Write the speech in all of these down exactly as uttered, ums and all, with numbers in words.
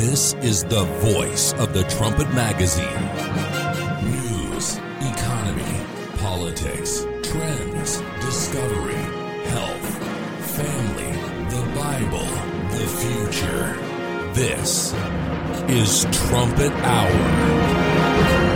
This is the voice of the Trumpet Magazine. News, economy, politics, trends, discovery, health, family, the Bible, the future. This is Trumpet Hour.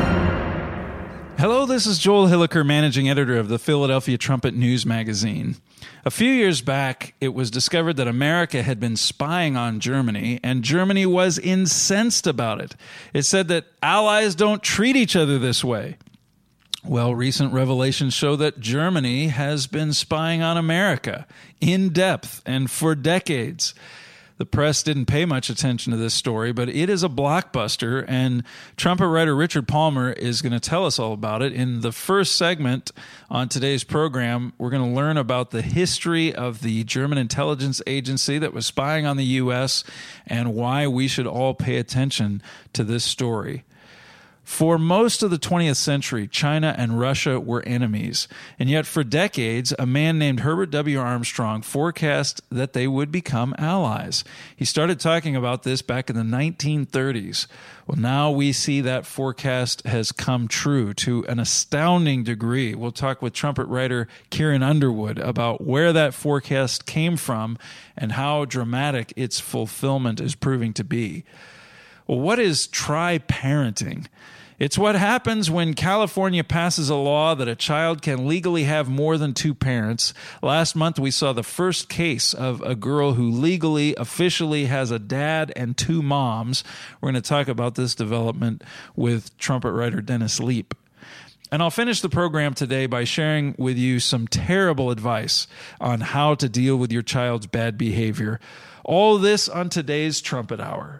Hello, this is Joel Hilliker, managing editor of the Philadelphia Trumpet News Magazine. A few years back, it was discovered that America had been spying on Germany, and Germany was incensed about it. It said that allies don't treat each other this way. Well, recent revelations show that Germany has been spying on America in depth and for decades. The press didn't pay much attention to this story, but it is a blockbuster, and trumpet writer Richard Palmer is going to tell us all about it. In the first segment on today's program, we're going to learn about the history of the German intelligence agency that was spying on the U S and why we should all pay attention to this story. For most of the twentieth century, China and Russia were enemies, and yet for decades, a man named Herbert W. Armstrong forecast that they would become allies. He started talking about this back in the nineteen thirties. Well, now we see that forecast has come true to an astounding degree. We'll talk with trumpet writer Kieran Underwood about where that forecast came from and how dramatic its fulfillment is proving to be. Well, what is tri-parenting? It's what happens when California passes a law that a child can legally have more than two parents. Last month, we saw the first case of a girl who legally, officially has a dad and two moms. We're going to talk about this development with trumpet writer Dennis Leap. And I'll finish the program today by sharing with you some terrible advice on how to deal with your child's bad behavior. All this on today's Trumpet Hour.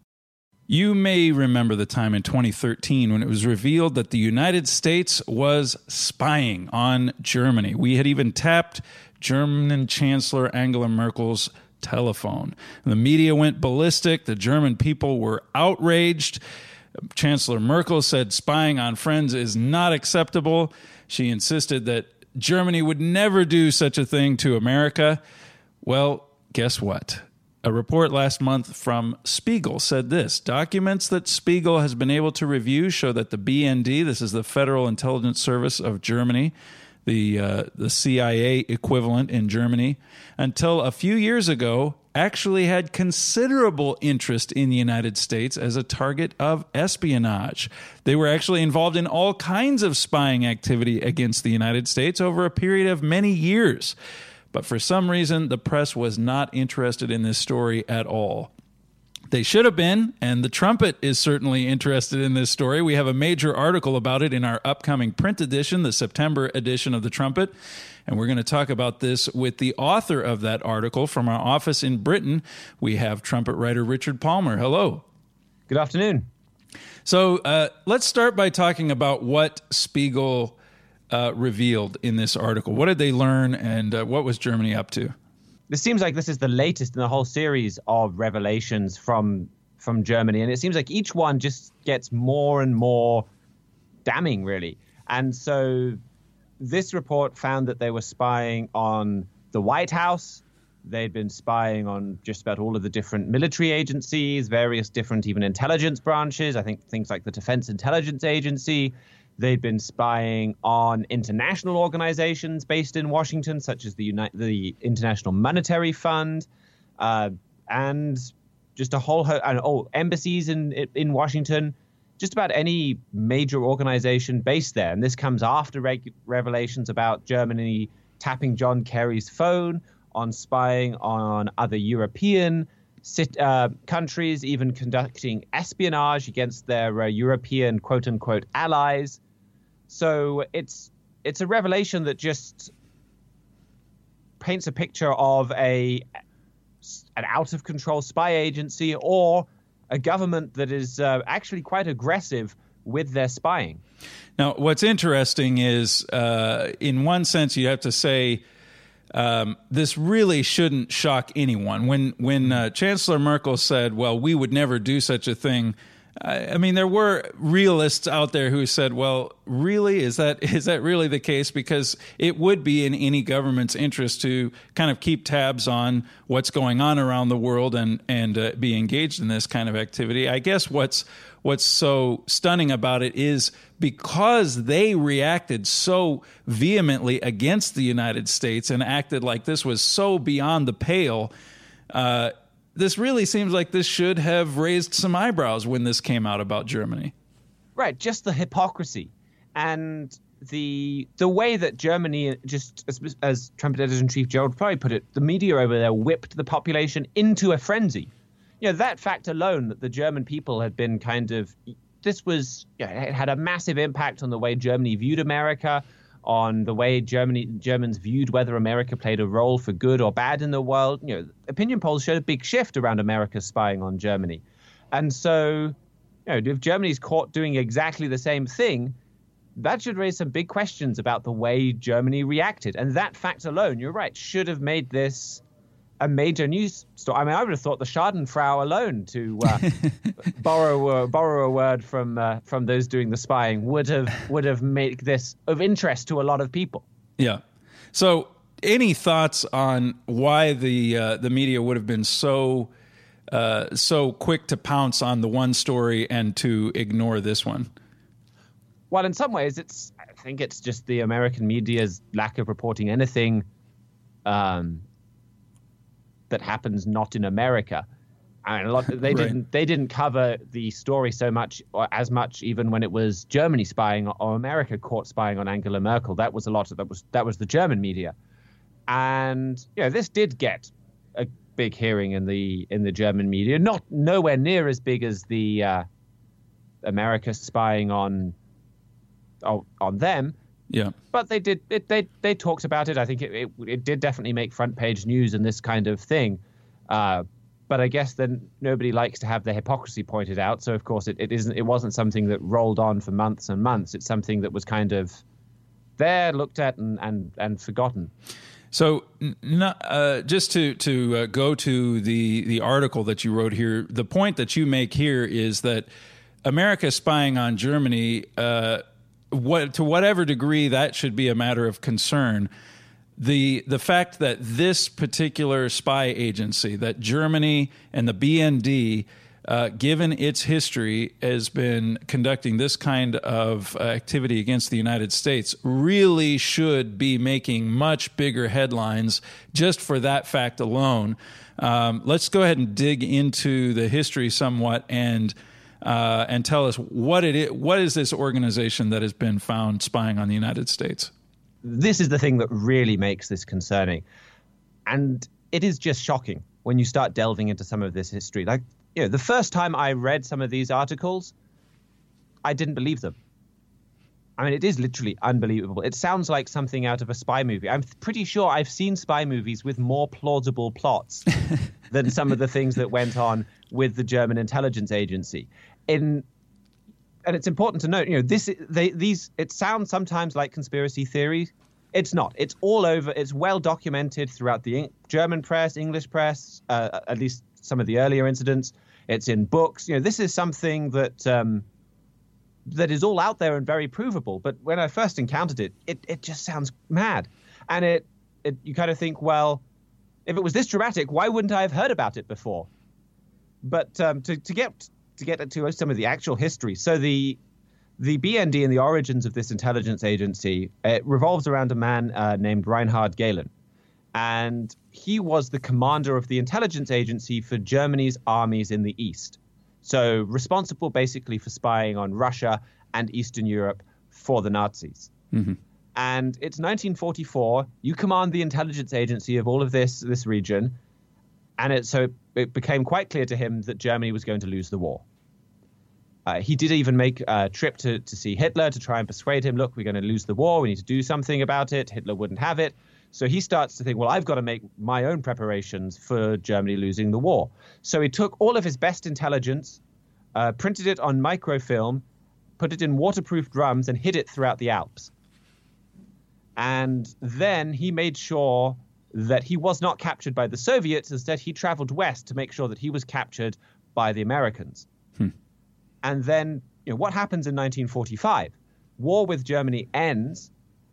You may remember the time in twenty thirteen when it was revealed that the United States was spying on Germany. We had even tapped German Chancellor Angela Merkel's telephone. The media went ballistic. The German people were outraged. Chancellor Merkel said spying on friends is not acceptable. She insisted that Germany would never do such a thing to America. Well, guess what? A report last month from Spiegel said this. Documents that Spiegel has been able to review show that the B N D, this is the Federal Intelligence Service of Germany, the uh, the C I A equivalent in Germany, until a few years ago, actually had considerable interest in the United States as a target of espionage. They were actually involved in all kinds of spying activity against the United States over a period of many years. But for some reason, the press was not interested in this story at all. They should have been, and the Trumpet is certainly interested in this story. We have a major article about it in our upcoming print edition, the September edition of the Trumpet, and we're going to talk about this with the author of that article from our office in Britain. We have trumpet writer Richard Palmer. Hello. Good afternoon. So uh, let's start by talking about what Spiegel Uh, revealed in this article. What did they learn, and uh, what was Germany up to? This seems like this is the latest in the whole series of revelations from from Germany, and it seems like each one just gets more and more damning, really. And so this report found that they were spying on the White House. They'd been spying on just about all of the different military agencies, various different even intelligence branches. I think things like the Defense Intelligence Agency. They'd been spying on international organizations based in Washington, such as the Uni- the International Monetary Fund, uh, and just a whole ho- and, oh, embassies in in Washington, just about any major organization based there. And this comes after reg- revelations about Germany tapping John Kerry's phone, on spying on other European sit- uh, countries, even conducting espionage against their uh, European quote-unquote allies. So it's it's a revelation that just paints a picture of a an out-of-control spy agency or a government that is uh, actually quite aggressive with their spying. Now, what's interesting is, uh, in one sense, you have to say um, this really shouldn't shock anyone. When when uh, Chancellor Merkel said, well, we would never do such a thing I, I mean, there were realists out there who said, well, really, is that is that really the case? Because it would be in any government's interest to kind of keep tabs on what's going on around the world and, and uh, be engaged in this kind of activity. I guess what's what's so stunning about it is because they reacted so vehemently against the United States and acted like this was so beyond the pale, uh, this really seems like this should have raised some eyebrows when this came out about Germany. Right, just the hypocrisy and the the way that Germany, just as, as Trumpet Editor-in-Chief Gerald probably put it, the media over there whipped the population into a frenzy. You know, that fact alone, that the German people had been kind of, this was, you know, it had a massive impact on the way Germany viewed America, on the way Germany Germans viewed whether America played a role for good or bad in the world. You know, opinion polls showed a big shift around America spying on Germany. And so, you know, if Germany's caught doing exactly the same thing, that should raise some big questions about the way Germany reacted. And that fact alone, you're right, should have made this a major news story. I mean, I would have thought the Schadenfrau alone, to uh, borrow uh, borrow a word from uh, from those doing the spying, would have would have made this of interest to a lot of people. Yeah. So, any thoughts on why the uh, the media would have been so uh, so quick to pounce on the one story and to ignore this one? Well, in some ways, it's I think it's just the American media's lack of reporting anything Um, that happens not in America. I mean, a lot they right. didn't they didn't cover the story so much or as much even when it was Germany spying or America caught spying on Angela Merkel. That was a lot of that was that was the German media, and you know this did get a big hearing in the in the German media. Not nowhere near as big as the uh, America spying on on, on them. Yeah, but they did. It, they they talked about it. I think it, it it did definitely make front page news and this kind of thing. Uh, but I guess then nobody likes to have the hypocrisy pointed out. So of course it, it isn't. It wasn't something that rolled on for months and months. It's something that was kind of there, looked at, and and and forgotten. So, not, uh, just to to uh, go to the the article that you wrote here, the point that you make here is that America spying on Germany. Uh, What to whatever degree that should be a matter of concern, the the fact that this particular spy agency, that Germany and the B N D, uh, given its history, has been conducting this kind of uh, activity against the United States, really should be making much bigger headlines just for that fact alone. Um, let's go ahead and dig into the history somewhat and. Uh, and tell us what it is, what is this organization that has been found spying on the United States? This is the thing that really makes this concerning. And it is just shocking when you start delving into some of this history. Like, you know, the first time I read some of these articles, I didn't believe them. I mean, it is literally unbelievable. It sounds like something out of a spy movie. I'm pretty sure I've seen spy movies with more plausible plots than some of the things that went on with the German intelligence agency. In, and it's important to note, you know, this they, these it sounds sometimes like conspiracy theories. It's not. It's all over. It's well documented throughout the German press, English press, uh, at least some of the earlier incidents. It's in books. You know, this is something that um, that is all out there and very provable. But when I first encountered it, it it just sounds mad, and it it you kind of think, well, if it was this dramatic, why wouldn't I have heard about it before? But um, to to get to get to some of the actual history, so the the B N D and the origins of this intelligence agency, it revolves around a man uh, named Reinhard Gehlen, and he was the commander of the intelligence agency for Germany's armies in the East. So responsible basically for spying on Russia and Eastern Europe for the Nazis. Mm-hmm. And it's nineteen forty-four. You command the intelligence agency of all of this this region. And it, so it became quite clear to him that Germany was going to lose the war. Uh, he did even make a trip to, to see Hitler to try and persuade him, look, we're going to lose the war. We need to do something about it. Hitler wouldn't have it. So he starts to think, well, I've got to make my own preparations for Germany losing the war. So he took all of his best intelligence, uh, printed it on microfilm, put it in waterproof drums, and hid it throughout the Alps. And then he made sure that he was not captured by the Soviets. Instead, he traveled west to make sure that he was captured by the Americans. Hmm. And then, you know, what happens in nineteen forty-five? War with Germany ends,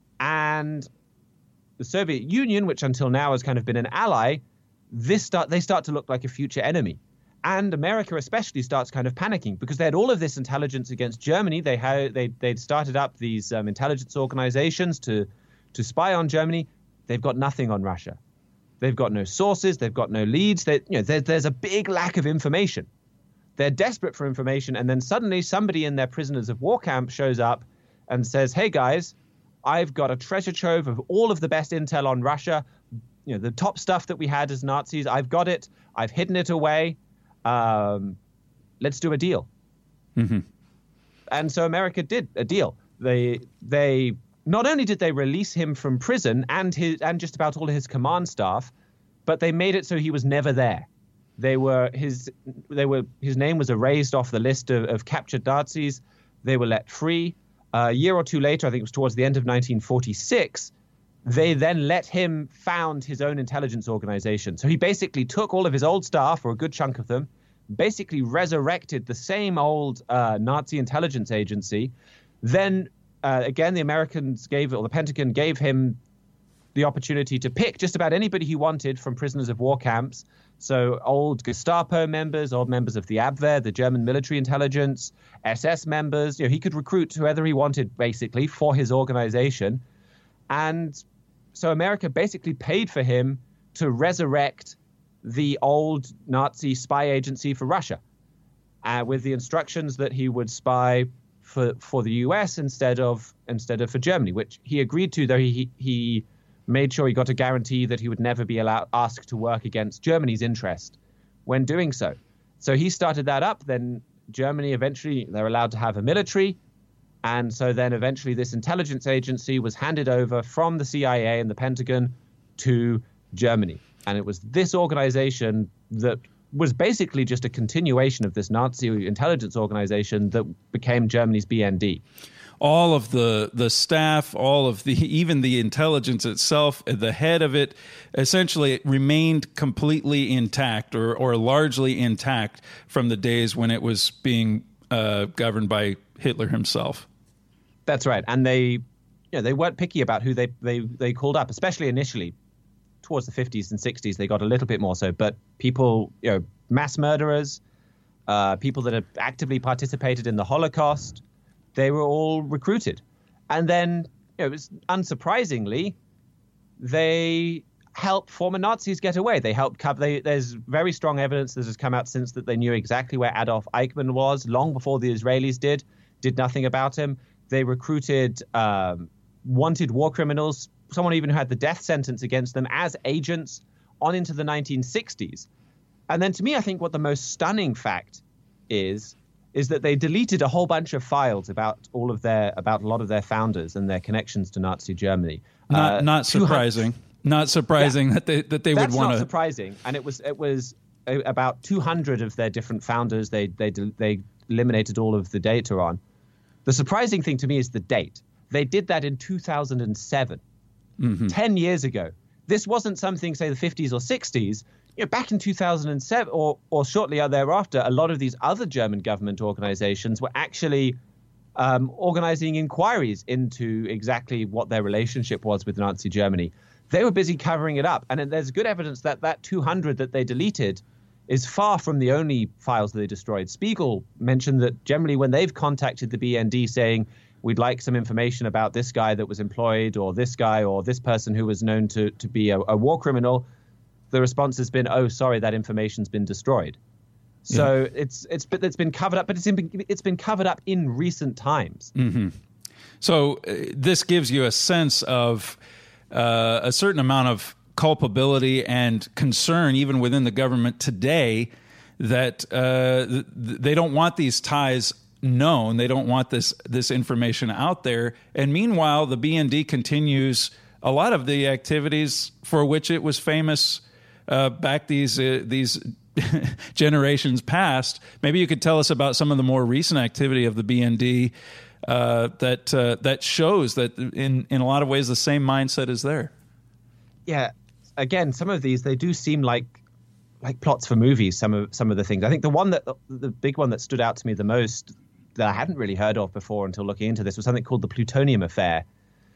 and the Soviet Union, which until now has kind of been an ally, this start they start to look like a future enemy. And America especially starts kind of panicking because they had all of this intelligence against Germany. They had they they'd started up these um, intelligence organizations to to spy on Germany. They've got nothing on Russia. They've got no sources. They've got no leads. They, you know, there, there's a big lack of information. They're desperate for information, and then suddenly somebody in their prisoners of war camp shows up and says, "Hey guys, I've got a treasure trove of all of the best intel on Russia. You know, the top stuff that we had as Nazis. I've got it. I've hidden it away. Um, let's do a deal." Mm-hmm. And so America did a deal. They they not only did they release him from prison and his and just about all of his command staff, but they made it so he was never there. They were his they were his name was erased off the list of, of captured Nazis. They were let free. Uh, a year or two later, I think it was towards the end of nineteen forty-six, they then let him found his own intelligence organization. So he basically took all of his old staff, or a good chunk of them, basically resurrected the same old uh, Nazi intelligence agency. Then, uh, again, the Americans gave, or the Pentagon gave him the opportunity to pick just about anybody he wanted from prisoners of war camps. So old Gestapo members, old members of the Abwehr, the German military intelligence, S S members. You know, he could recruit whoever he wanted, basically, for his organization. And so America basically paid for him to resurrect the old Nazi spy agency for Russia, uh, with the instructions that he would spy for for the U S instead of instead of for Germany, which he agreed to, though he he made sure he got a guarantee that he would never be allowed asked to work against Germany's interest when doing so. So he started that up. Then Germany eventually, they're allowed to have a military. And so then eventually this intelligence agency was handed over from the C I A and the Pentagon to Germany. And it was this organization that was basically just a continuation of this Nazi intelligence organization that became Germany's B N D. All of the the staff, all of the even the intelligence itself, the head of it, essentially remained completely intact or or largely intact from the days when it was being uh, governed by Hitler himself. That's right, and they, you know, they weren't picky about who they they they called up, especially initially. Towards the fifties and sixties, they got a little bit more so. But people, you know, mass murderers, uh, people that had actively participated in the Holocaust, they were all recruited. And then, you know, it was unsurprisingly, they helped former Nazis get away. They helped cover. They, there's very strong evidence that has come out since that they knew exactly where Adolf Eichmann was long before the Israelis did. Did nothing about him. They recruited um, wanted war criminals, someone even who had the death sentence against them, as agents on into the nineteen sixties. And then to me, I think what the most stunning fact is, is that they deleted a whole bunch of files about all of their, about a lot of their founders and their connections to Nazi Germany. Not, uh, not surprising. Not surprising yeah, that they, that they would want to. That's not surprising. And it was, it was about two hundred of their different founders. They, they, they eliminated all of the data on. The surprising thing to me is the date. They did that in two thousand seven. Mm-hmm. Ten years ago. This wasn't something, say, the fifties or sixties. You know, back in two thousand seven or, or shortly thereafter, a lot of these other German government organizations were actually um, organizing inquiries into exactly what their relationship was with Nazi Germany. They were busy covering it up. And there's good evidence that that two hundred that they deleted is far from the only files that they destroyed. Spiegel mentioned that generally when they've contacted the B N D saying, we'd like some information about this guy that was employed, or this guy, or this person who was known to, to be a, a war criminal, the response has been, oh, sorry, that information's been destroyed. So yeah. it's it's it's been covered up, but it's been, it's been covered up in recent times. Mm-hmm. So uh, this gives you a sense of uh, a certain amount of culpability and concern, even within the government today, that uh, th- they don't want these ties known. They don't want this this information out there. And meanwhile, the B N D continues a lot of the activities for which it was famous uh, back these uh, these generations past. Maybe you could tell us about some of the more recent activity of the B N D uh, that uh, that shows that in in a lot of ways the same mindset is there. Yeah. Again, some of these, they do seem like like plots for movies. Some of some of the things. I think the one that the big one that stood out to me the most that I hadn't really heard of before until looking into this was something called the plutonium affair.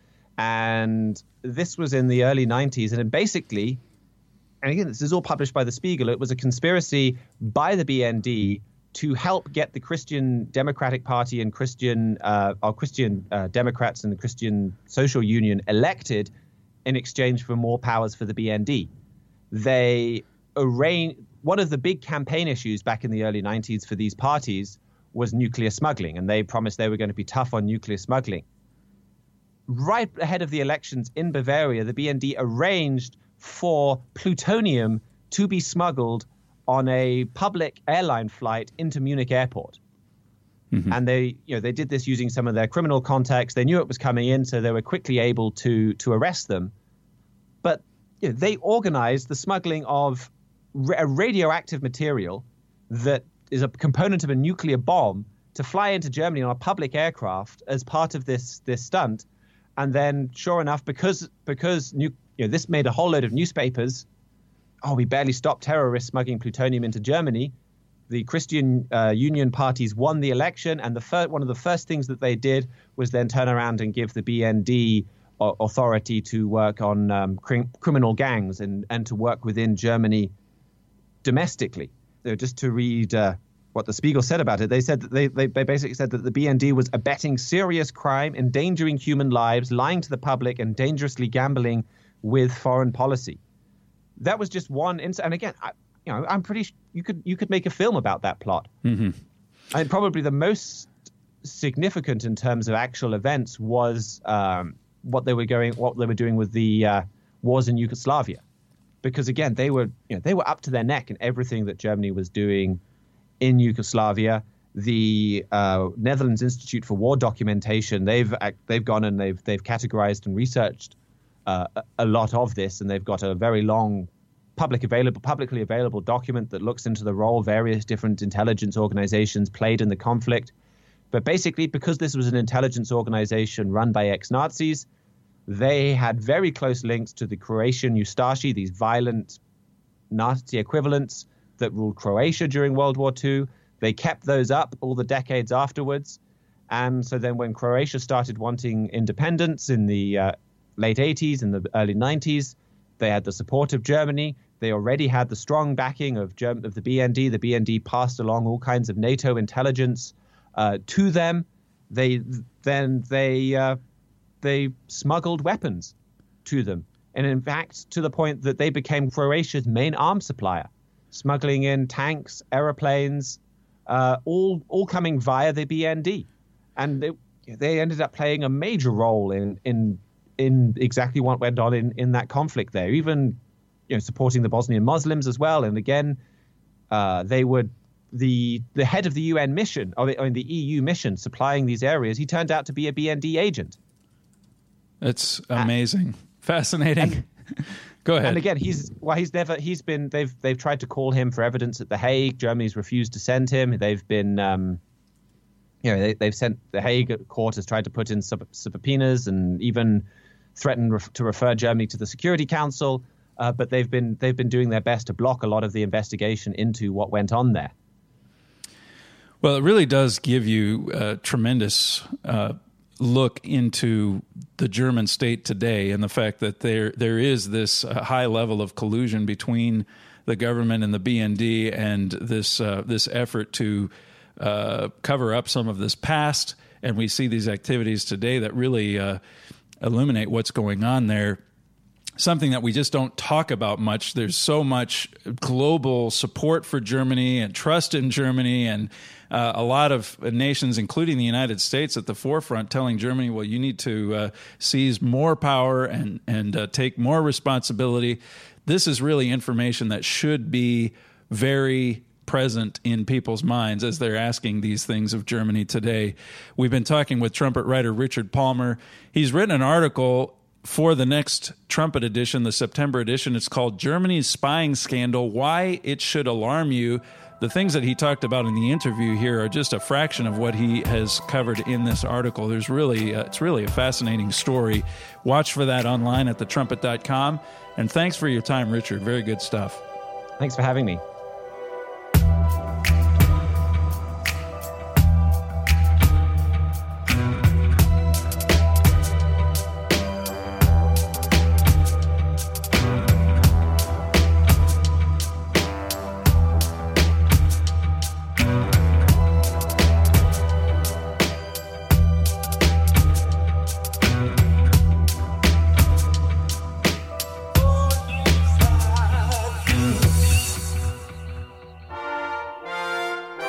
And this was in the early nineties. And it basically, and again, this is all published by the Spiegel, it was a conspiracy by the B N D to help get the Christian Democratic Party and Christian, uh, or Christian uh, Democrats and the Christian Social Union elected in exchange for more powers for the B N D. They arranged, one of the big campaign issues back in the early nineties for these parties was nuclear smuggling, and they promised they were going to be tough on nuclear smuggling. Right ahead of the elections in Bavaria, the B N D arranged for plutonium to be smuggled on a public airline flight into Munich airport. Mm-hmm. And they, you know, they did this using some of their criminal contacts. They knew it was coming in, so they were quickly able to to arrest them. But you know, they organized the smuggling of ra- a radioactive material that is a component of a nuclear bomb to fly into Germany on a public aircraft as part of this this stunt. And then, sure enough, because because you know, this made a whole load of newspapers. Oh, we barely stopped terrorists smuggling plutonium into Germany. The Christian uh, Union parties won the election, and the fir- one of the first things that they did was then turn around and give the B N D uh, authority to work on um, cr- criminal gangs and, and to work within Germany domestically. So just to read uh, what the Spiegel said about it, they said that they, they, they basically said that the B N D was abetting serious crime, endangering human lives, lying to the public, and dangerously gambling with foreign policy. That was just one incident. And again, I, you know, I'm pretty sure you could you could make a film about that plot. Mm-hmm. And probably the most significant in terms of actual events was um, what they were going, what they were doing with the uh, wars in Yugoslavia, because again, they were you know they were up to their neck in everything that Germany was doing in Yugoslavia. The uh, Netherlands Institute for War Documentation, they've they've gone and they've they've categorized and researched Uh, a lot of this, and they've got a very long public available, publicly available document that looks into the role various different intelligence organizations played in the conflict. But basically, because this was an intelligence organization run by ex-Nazis, they had very close links to the Croatian Ustashi, these violent Nazi equivalents that ruled Croatia during World War Two. They kept those up all the decades afterwards. And so then when Croatia started wanting independence in the uh, late eighties and the early nineties, they had the support of Germany. They already had the strong backing of Germ- of the B N D. The B N D passed along all kinds of NATO intelligence uh, to them. They then they uh, they smuggled weapons to them, and in fact, to the point that they became Croatia's main arms supplier, smuggling in tanks, aeroplanes, uh, all all coming via the B N D, and they, they ended up playing a major role in in. in exactly what went on in, in that conflict there, even, you know, supporting the Bosnian Muslims as well. And again, uh, they would, the the head of the U N mission, or the, or the E U mission supplying these areas, he turned out to be a B N D agent. It's amazing. And, Fascinating. And, Go ahead. And again, he's, well, he's never, he's been, they've, they've tried to call him for evidence at The Hague. Germany's refused to send him. They've been, um, you know, they, they've sent, the Hague court has tried to put in sub, subpoenas and even threatened ref, to refer Germany to the Security Council, uh, but they've been they've been doing their best to block a lot of the investigation into what went on there. Well, it really does give you a tremendous uh, look into the German state today, and the fact that there there is this uh, high level of collusion between the government and the B N D, and this uh, this effort to uh, cover up some of this past. And we see these activities today that really uh, illuminate what's going on there. Something that we just don't talk about much. There's so much global support for Germany and trust in Germany, and uh, a lot of nations, including the United States, at the forefront telling Germany, well, you need to uh, seize more power and, and uh, take more responsibility. This is really information that should be very present in people's minds as they're asking these things of Germany today. We've been talking with trumpet writer Richard Palmer. He's written an article for the next Trumpet edition, the September edition. It's called Germany's Spying Scandal, Why It Should Alarm You. The things that he talked about in the interview here are just a fraction of what he has covered in this article. There's really, uh, it's really a fascinating story. Watch for that online at the trumpet dot com. And thanks for your time, Richard. Very good stuff. Thanks for having me.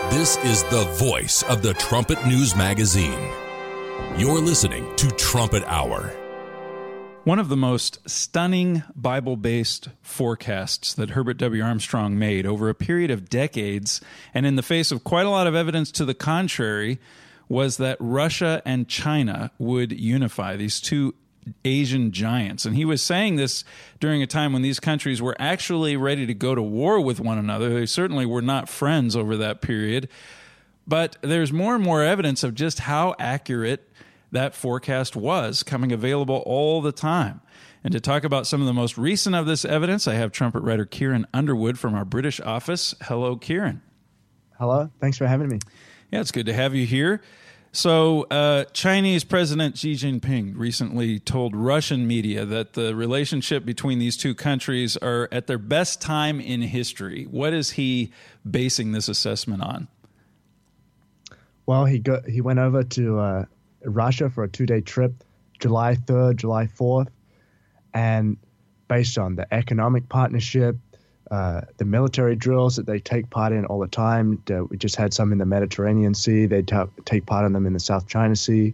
This is the voice of the Trumpet News Magazine. You're listening to Trumpet Hour. One of the most stunning Bible-based forecasts that Herbert W. Armstrong made over a period of decades, and in the face of quite a lot of evidence to the contrary, was that Russia and China would unify, these two Asian giants. And he was saying this during a time when these countries were actually ready to go to war with one another. They certainly were not friends over that period. But there's more and more evidence of just how accurate that forecast was, coming available all the time. And to talk about some of the most recent of this evidence, I have trumpet writer Kieran Underwood from our British office. Hello, Kieran. Hello. Thanks for having me. Yeah, it's good to have you here. So, uh, Chinese President Xi Jinping recently told Russian media that the relationship between these two countries are at their best time in history. What is he basing this assessment on? Well, he go, he went over to uh, Russia for a two-day trip, July third, July fourth, and based on the economic partnership, Uh, the military drills that they take part in all the time. Uh, we just had some in the Mediterranean Sea. They ta- take part in them in the South China Sea.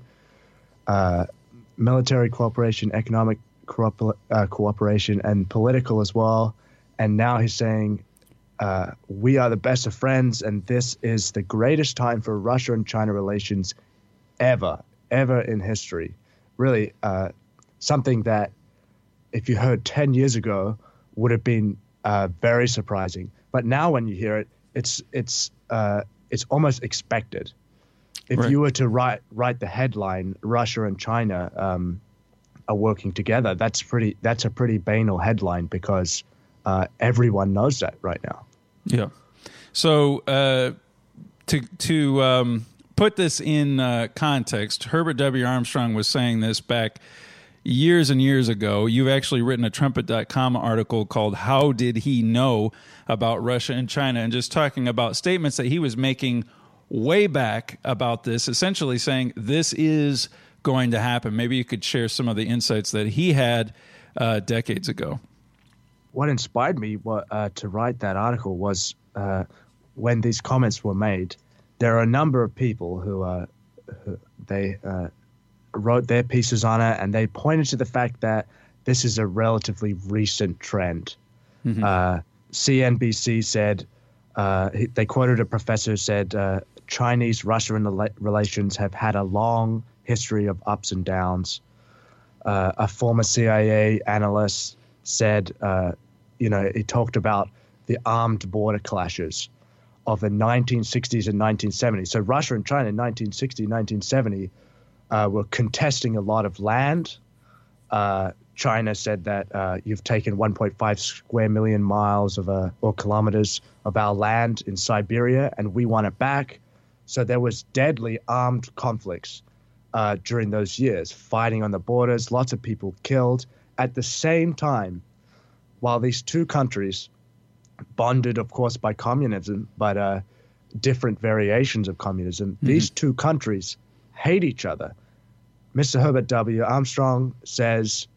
Uh, military cooperation, economic co- uh, cooperation, and political as well. And now he's saying, uh, we are the best of friends, and this is the greatest time for Russia and China relations ever, ever in history. Really, uh, something that if you heard ten years ago would have been Uh, very surprising, but now when you hear it, it's it's uh, it's almost expected. If right. you were to write write the headline, Russia and China um, are working together, that's pretty that's a pretty banal headline because uh, everyone knows that right now. Yeah. So uh, to to um, put this in uh, context, Herbert W. Armstrong was saying this back years and years ago. You've actually written a trumpet dot com article called How Did He Know About Russia and China? And just talking about statements that he was making way back about this, essentially saying this is going to happen. Maybe you could share some of the insights that he had uh, decades ago. What inspired me uh, to write that article was uh, when these comments were made, there are a number of people who, uh, who they uh, wrote their pieces on it, and they pointed to the fact that this is a relatively recent trend. Mm-hmm. Uh, C N B C said, uh, they quoted a professor who said, uh, Chinese-Russian relations have had a long history of ups and downs. Uh, a former C I A analyst said, uh, you know, he talked about the armed border clashes of the nineteen sixties and nineteen seventies. So Russia and China in nineteen sixty, nineteen seventy Uh, were contesting a lot of land. Uh, China said that uh, you've taken one point five square million miles of uh, or kilometers of our land in Siberia, and we want it back. So there was deadly armed conflicts uh, during those years, fighting on the borders, lots of people killed. At the same time, while these two countries, bonded, of course, by communism, but uh, different variations of communism, mm-hmm. these two countries hate each other. Mister Herbert W. Armstrong says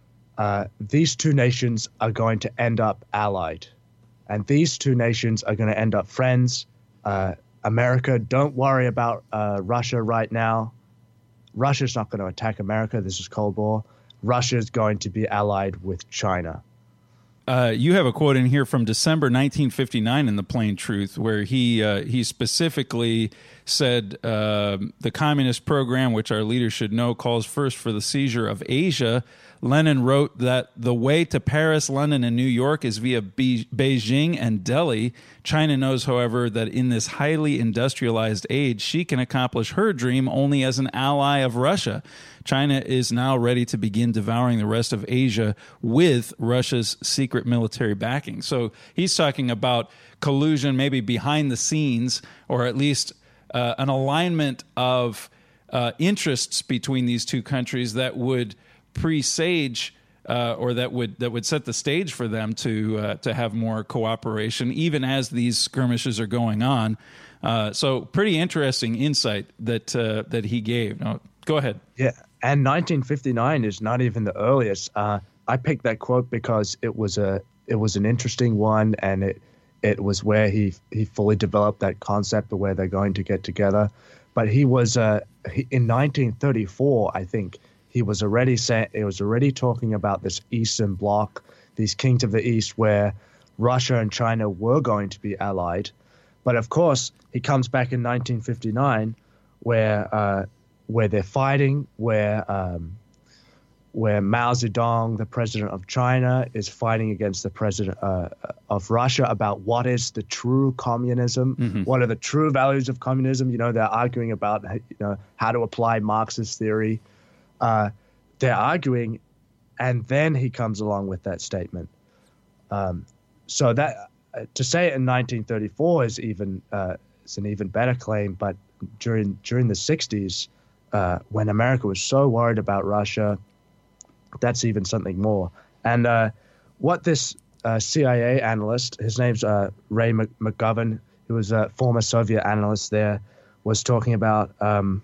uh, these two nations are going to end up allied, and these two nations are going to end up friends. Uh, America, don't worry about uh, Russia right now. Russia's not going to attack America. This is Cold War. Russia is going to be allied with China. Uh, you have a quote in here from December nineteen fifty-nine in The Plain Truth, where he uh, he specifically said uh, the communist program, which our leaders should know, calls first for the seizure of Asia. Lenin wrote that the way to Paris, London, and New York is via Be- Beijing and Delhi. China knows, however, that in this highly industrialized age, she can accomplish her dream only as an ally of Russia. China is now ready to begin devouring the rest of Asia with Russia's secret military backing. So he's talking about collusion, maybe behind the scenes, or at least uh, an alignment of uh, interests between these two countries that would presage uh, or that would that would set the stage for them to uh, to have more cooperation, even as these skirmishes are going on. Uh, so, pretty interesting insight that uh, that he gave. Now, go ahead. Yeah, and nineteen fifty-nine is not even the earliest. Uh, I picked that quote because it was a it was an interesting one, and it it was where he he fully developed that concept of where they're going to get together. But he was uh, he, in nineteen thirty-four, I think he was already saying he was already talking about this Eastern Bloc, these kings of the East, where Russia and China were going to be allied. But of course, he comes back in nineteen fifty-nine, where uh, where they're fighting, where um, where Mao Zedong, the president of China, is fighting against the president uh, of Russia about what is the true communism, mm-hmm. what are the true values of communism. You know, they're arguing about you know how to apply Marxist theory. Uh, they're arguing, and then he comes along with that statement. Um, so that uh, to say it in nineteen thirty-four is even uh, is an even better claim. But during during the sixties, uh, when America was so worried about Russia, that's even something more. And uh, what this uh, C I A analyst, his name's uh, Ray McGovern, who was a former Soviet analyst there, was talking about um,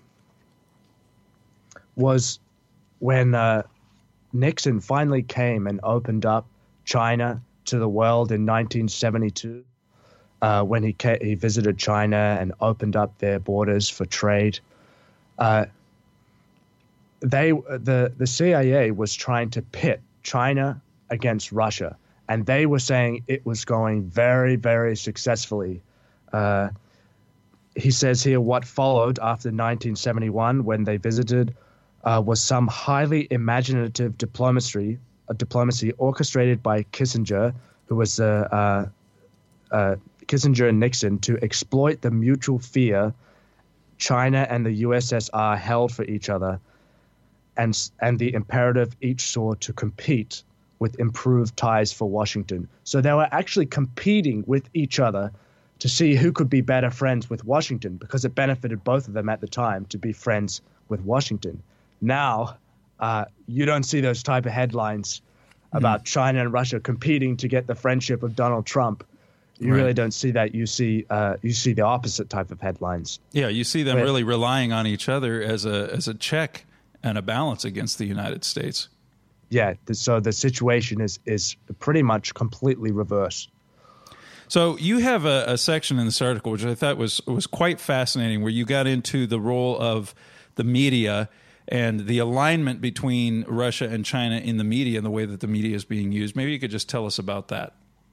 was when uh, Nixon finally came and opened up China to the world in nineteen seventy-two, uh, when he ca- he visited China and opened up their borders for trade. Uh, they the the C I A was trying to pit China against Russia, and they were saying it was going very, very successfully. Uh, he says here what followed after nineteen seventy-one, when they visited, uh, was some highly imaginative diplomacy, a diplomacy orchestrated by Kissinger, who was uh, uh, uh, Kissinger and Nixon, to exploit the mutual fear China and the U S S R held for each other, and and the imperative each saw to compete with improved ties for Washington. So they were actually competing with each other to see who could be better friends with Washington, because it benefited both of them at the time to be friends with Washington. Now, uh, you don't see those type of headlines about mm. China and Russia competing to get the friendship of Donald Trump. You right. really don't see that. You see, uh, you see the opposite type of headlines. Yeah, you see them but, really relying on each other as a as a check and a balance against the United States. Yeah, so the situation is is pretty much completely reversed. So you have a, a section in this article which I thought was was quite fascinating, where you got into the role of the media and the alignment between Russia and China in the media and the way that the media is being used. Maybe you could just tell us about that.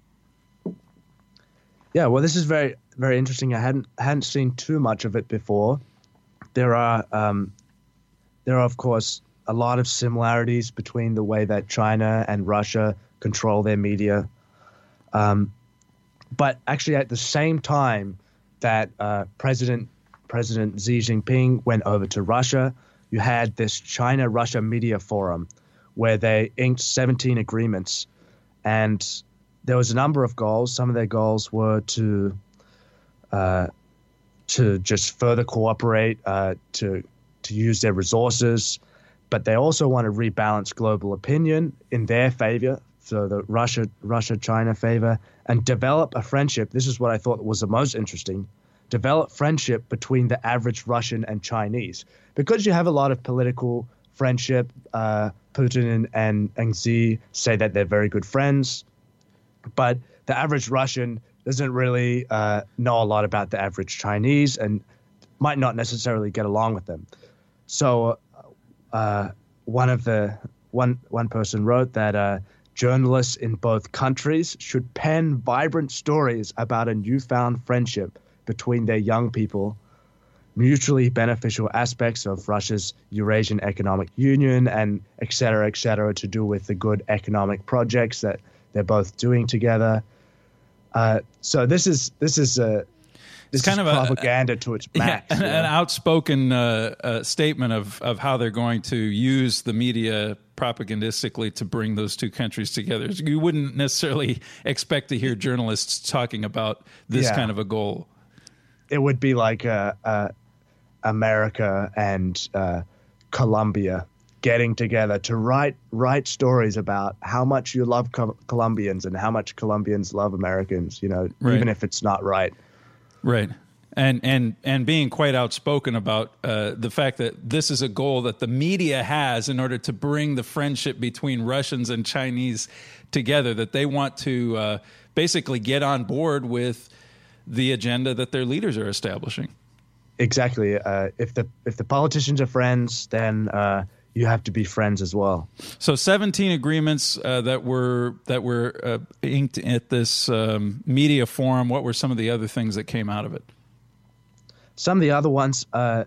Yeah, well, this is very, very interesting. I hadn't hadn't seen too much of it before. There are, um, there are, of course, a lot of similarities between the way that China and Russia control their media. Um, but actually, at the same time that uh, President President Xi Jinping went over to Russia, you had this China-Russia Media Forum, where they inked seventeen agreements, and there was a number of goals. Some of their goals were to uh, to just further cooperate, uh, to to use their resources, but they also want to rebalance global opinion in their favor, so the Russia Russia China favor, and develop a friendship. This is what I thought was the most interesting. Develop friendship between the average Russian and Chinese, because you have a lot of political friendship. Uh, Putin and, and Xi say that they're very good friends, but the average Russian doesn't really uh, know a lot about the average Chinese and might not necessarily get along with them. So uh, one of the one one person wrote that uh, journalists in both countries should pen vibrant stories about a newfound friendship between their young people, mutually beneficial aspects of Russia's Eurasian Economic Union, and et cetera, et cetera, to do with the good economic projects that they're both doing together. Uh, so this is this is a this it's kind is of propaganda a, to its max. Yeah, an, yeah. an outspoken uh, uh, statement of of how they're going to use the media propagandistically to bring those two countries together. You wouldn't necessarily expect to hear journalists talking about this yeah. kind of a goal. It would be like uh, uh, America and uh, Colombia getting together to write write stories about how much you love Co- Colombians and how much Colombians love Americans, you know, right. even if it's not right. Right. And and and being quite outspoken about uh, the fact that this is a goal that the media has in order to bring the friendship between Russians and Chinese together, that they want to uh, basically get on board with the agenda that their leaders are establishing. Exactly. Uh, if the if the politicians are friends, then uh, you have to be friends as well. So seventeen agreements uh, that were that were uh, inked at this um, media forum. What were some of the other things that came out of it? Some of the other ones, uh,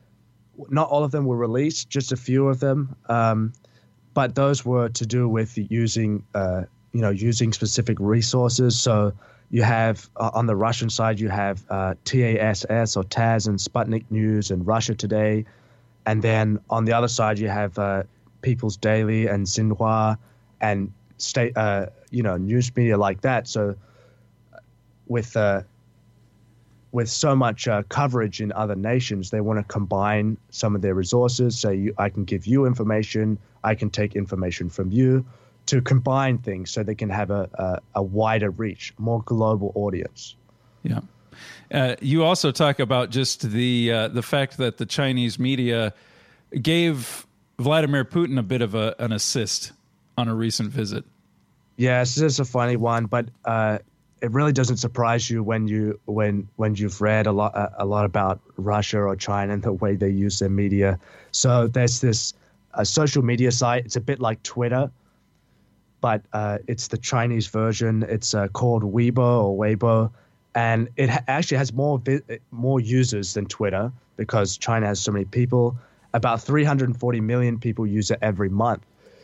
not all of them were released, just a few of them. Um, but those were to do with using, uh, you know, using specific resources. So you have uh, on the Russian side, you have uh, T A S S or T A S and Sputnik News and Russia Today. And then on the other side, you have uh, People's Daily and Xinhua and state, uh, you know, news media like that. So with uh, with so much uh, coverage in other nations, they want to combine some of their resources. So you, I can give you information, I can take information from you, to combine things so they can have a, a, a wider reach, more global audience. Yeah. Uh, you also talk about just the uh, the fact that the Chinese media gave Vladimir Putin a bit of a, an assist on a recent visit. Yes, this is a funny one, but uh, it really doesn't surprise you when you when when you've read a lot a lot about Russia or China and the way they use their media. So there's this uh, social media site. It's a bit like Twitter, but uh, it's the Chinese version. It's uh, called Weibo or Weibo, and it ha- actually has more vi- more users than Twitter because China has so many people. About three hundred forty million people use it every month.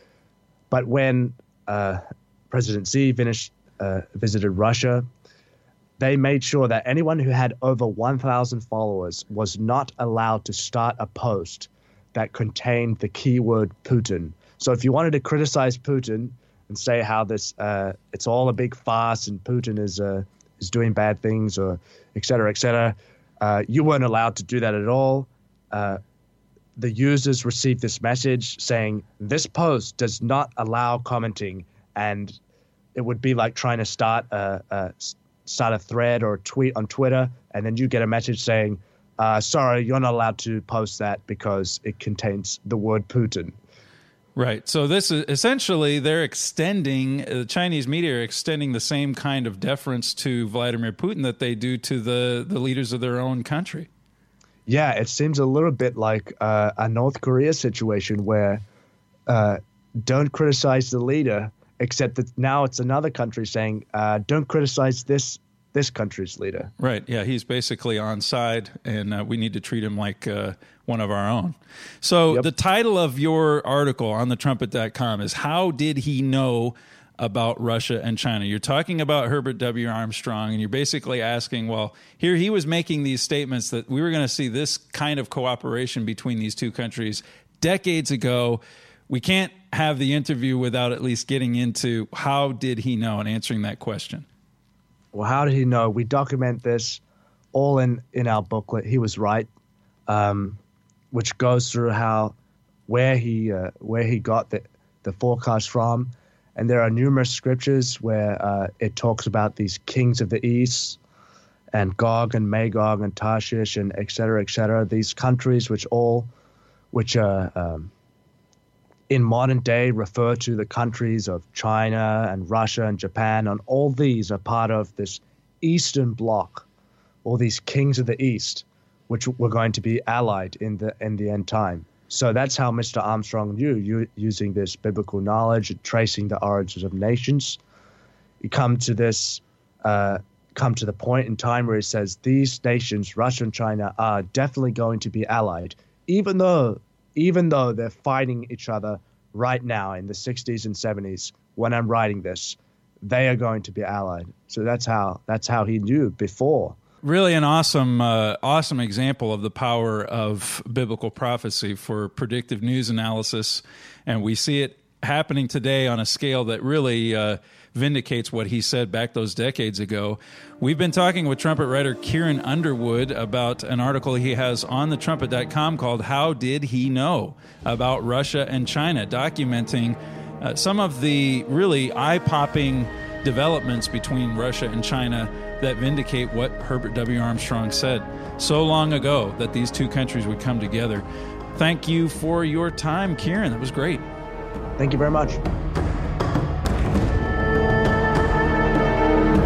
But when uh, President Xi finished, uh, visited Russia, they made sure that anyone who had over one thousand followers was not allowed to start a post that contained the keyword Putin. So if you wanted to criticize Putin and say how this uh, it's all a big farce and Putin is uh, is doing bad things or et cetera, et cetera, uh, you weren't allowed to do that at all. Uh, the users received this message saying this post does not allow commenting, and it would be like trying to start a, a start a thread or a tweet on Twitter, and then you get a message saying, uh, sorry, you're not allowed to post that because it contains the word Putin. Right. So this is essentially they're extending, the uh, Chinese media are extending the same kind of deference to Vladimir Putin that they do to the, the leaders of their own country. Yeah, it seems a little bit like uh, a North Korea situation where uh, don't criticize the leader, except that now it's another country saying uh, don't criticize this this country's leader. Right. Yeah, he's basically on side, and uh, we need to treat him like uh, one of our own. So Yep. the title of your article on the trumpet dot com is How Did He Know About Russia and China? You're talking about Herbert W. Armstrong, and you're basically asking, well, here he was making these statements that we were going to see this kind of cooperation between these two countries decades ago. We can't have the interview without at least getting into how did he know and answering that question. Well, how did he know? We document this all in, in our booklet. He was right, um, which goes through how where he uh, where he got the, the forecast from. And there are numerous scriptures where uh, it talks about these kings of the east and Gog and Magog and Tarshish and et cetera, et cetera. These countries which all, which are um, in modern day refer to the countries of China and Russia and Japan. And all these are part of this Eastern Bloc, all these kings of the East, which were going to be allied in the in the end time. So that's how Mister Armstrong knew, you, using this biblical knowledge and tracing the origins of nations. You come to this, uh, come to the point in time where it says these nations, Russia and China, are definitely going to be allied, even though, even though they're fighting each other right now in the sixties and seventies. When I'm writing this, they are going to be allied. So that's how that's how he knew before. Really an awesome, uh, awesome example of the power of biblical prophecy for predictive news analysis. And we see it happening today on a scale that really uh, vindicates what he said back those decades ago. We've been talking with trumpet writer Kieran Underwood about an article he has on the trumpet dot com called How Did He Know About Russia and China, documenting uh, some of the really eye-popping developments between Russia and China that vindicate what Herbert W. Armstrong said so long ago, that these two countries would come together. Thank you for your time, Kieran. That was great. Thank you very much.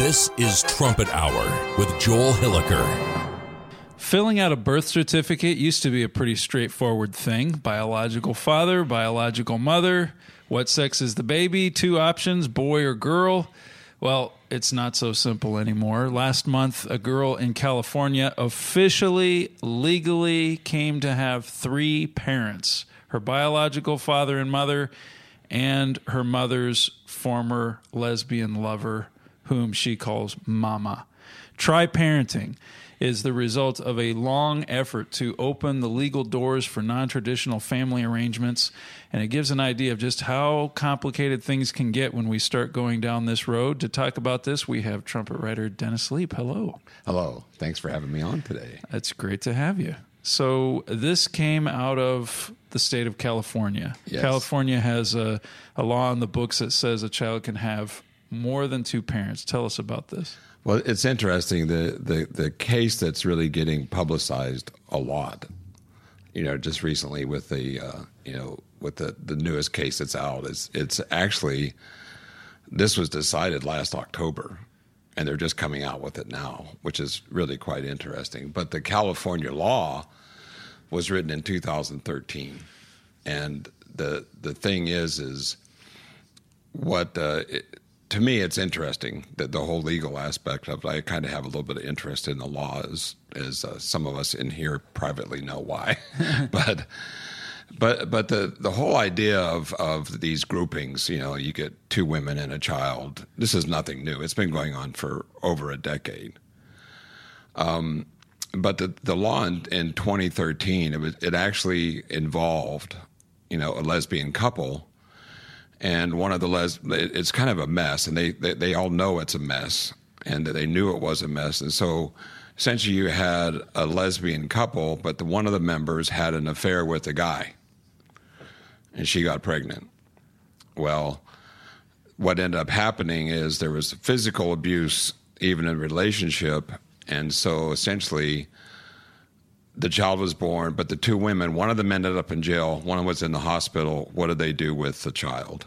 This is Trumpet Hour with Joel Hilliker. Filling out a birth certificate used to be a pretty straightforward thing. Biological father, biological mother, what sex is the baby, two options, boy or girl. Well, it's not so simple anymore. Last month, a girl in California officially, legally came to have three parents: her biological father and mother, and her mother's former lesbian lover, whom she calls Mama. Tri-parenting is the result of a long effort to open the legal doors for non-traditional family arrangements, and it gives an idea of just how complicated things can get when we start going down this road. To talk about this, we have trumpet writer Dennis Leap. Hello. Hello. Thanks for having me on today. It's great to have you. So this came out of the state of California. Yes. California has a, a law on the books that says a child can have more than two parents. Tell us about this. Well, it's interesting. The, the, the case that's really getting publicized a lot, you know, just recently with the, uh, you know, with the, the newest case that's out, is it's actually, this was decided last October, and they're just coming out with it now, which is really quite interesting. But the California law was written in two thousand thirteen. And the the thing is, is what, uh, it, to me, it's interesting that the whole legal aspect of it. I kind of have a little bit of interest in the law, as, as uh, some of us in here privately know why. but but but the, the whole idea of, of these groupings, you know, you get two women and a child, this is nothing new. It's been going on for over a decade. Um, but the, the law in, in twenty thirteen, it, was, it actually involved, you know, a lesbian couple. And one of the les, it's kind of a mess, and they, they, they all know it's a mess, and they knew it was a mess. And so essentially you had a lesbian couple, but the, one of the members had an affair with a guy, and she got pregnant. Well, what ended up happening is there was physical abuse even in relationship, and so essentially the child was born, but the two women, one of them ended up in jail, one was in the hospital. What did they do with the child?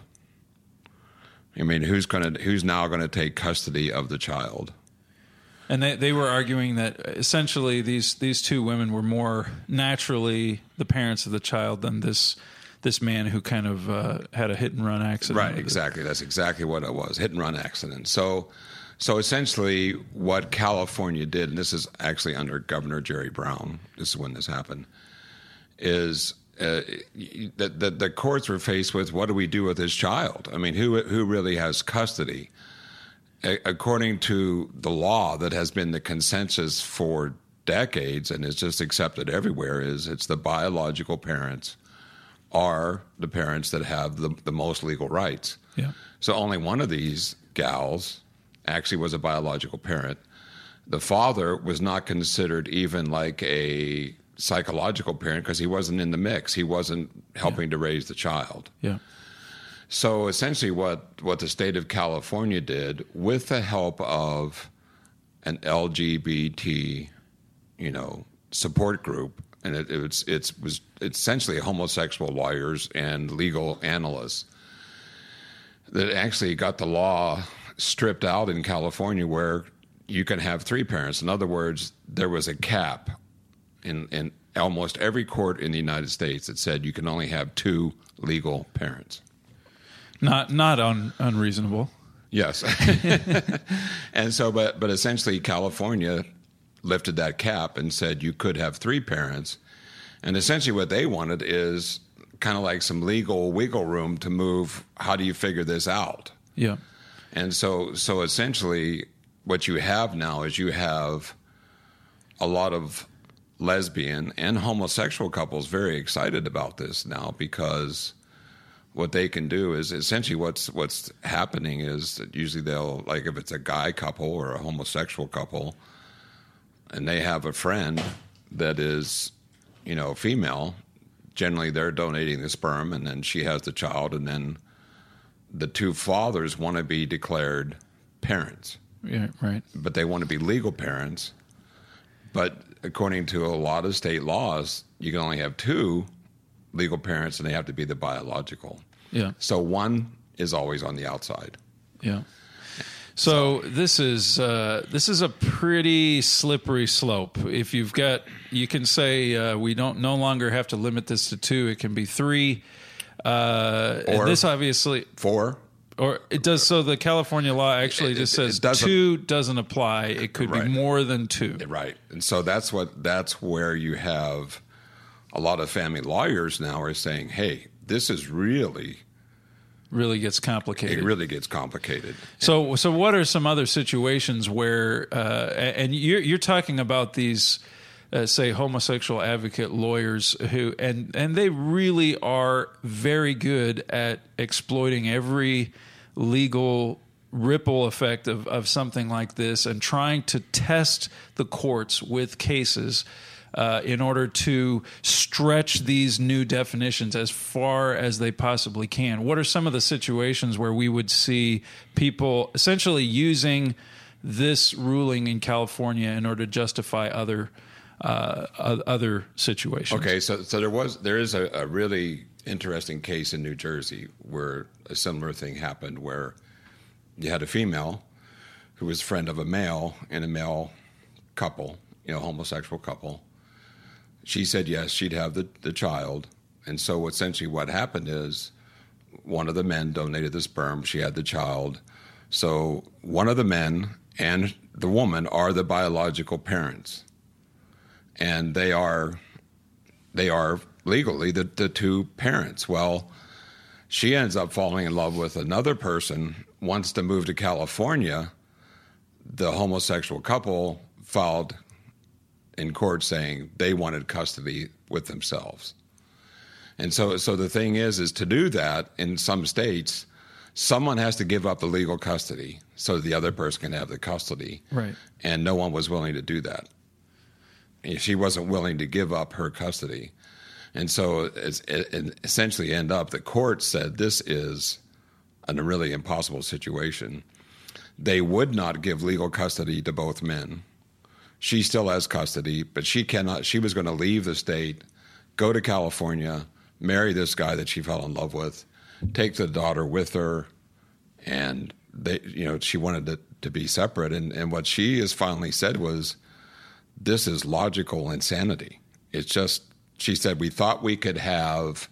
I mean, who's going to who's now going to take custody of the child? And they, they were arguing that essentially these, these two women were more naturally the parents of the child than this this man who kind of uh, had a hit and run accident. Right, exactly. That's exactly what it was, hit and run accident. So, so essentially what California did, and this is actually under Governor Jerry Brown, this is when this happened, is uh, that the, the courts were faced with, what do we do with this child? I mean, who who really has custody? A- according to the law that has been the consensus for decades and is just accepted everywhere, is it's the biological parents are the parents that have the, the most legal rights. Yeah. So only one of these gals actually was a biological parent. The father was not considered even like a psychological parent because he wasn't in the mix. He wasn't helping yeah. to raise the child. Yeah. So essentially what, what the state of California did, with the help of an L G B T, you know, support group, and it, it, was, it was essentially homosexual lawyers and legal analysts, that actually got the law stripped out in California where you can have three parents. In other words, there was a cap in, in almost every court in the United States that said you can only have two legal parents. Not not un, unreasonable. Yes. And so, but but essentially California lifted that cap and said you could have three parents. And essentially what they wanted is kind of like some legal wiggle room to move, how do you figure this out? Yeah. And so so essentially what you have now is you have a lot of lesbian and homosexual couples very excited about this now, because what they can do is essentially what's what's happening is that usually they'll, like if it's a guy couple or a homosexual couple and they have a friend that is, you know, female, generally they're donating the sperm and then she has the child, and then the two fathers want to be declared parents. Yeah, right. But they want to be legal parents. But according to a lot of state laws, you can only have two legal parents, and they have to be the biological. Yeah. So one is always on the outside. Yeah. So this is uh, this is a pretty slippery slope. If you've got, you can say uh, we don't no longer have to limit this to two. It can be three. Uh, Or and this obviously, Four. or it does. So the California law actually It- just it- says it doesn't- two doesn't apply. It could Right. be more than two. Right. And so that's what that's where you have a lot of family lawyers now are saying, hey, this is really Really gets complicated. it really gets complicated. So, so what are some other situations where, uh, and you're, you're talking about these, uh, say, homosexual advocate lawyers who, and and they really are very good at exploiting every legal ripple effect of, of something like this and trying to test the courts with cases Uh, in order to stretch these new definitions as far as they possibly can. What are some of the situations where we would see people essentially using this ruling in California in order to justify other uh, other situations? Okay, so so there was there is a, a really interesting case in New Jersey where a similar thing happened, where you had a female who was a friend of a male in a male couple, you know, homosexual couple. She said yes, she'd have the, the child. And so essentially what happened is one of the men donated the sperm. She had the child. So one of the men and the woman are the biological parents. And they are they are legally the, the two parents. Well, she ends up falling in love with another person, wants to move to California. The homosexual couple filed in court saying they wanted custody with themselves. And so so the thing is, is to do that in some states, someone has to give up the legal custody so the other person can have the custody. Right. And no one was willing to do that. She wasn't willing to give up her custody. And so it's, it, it essentially end up, the court said this is a really impossible situation. They would not give legal custody to both men. She still has custody, but she cannot. She was going to leave the state, go to California, marry this guy that she fell in love with, take the daughter with her, and they, you know, she wanted it to be separate. And, and what she has finally said was, this is logical insanity. It's just, she said, we thought we could have,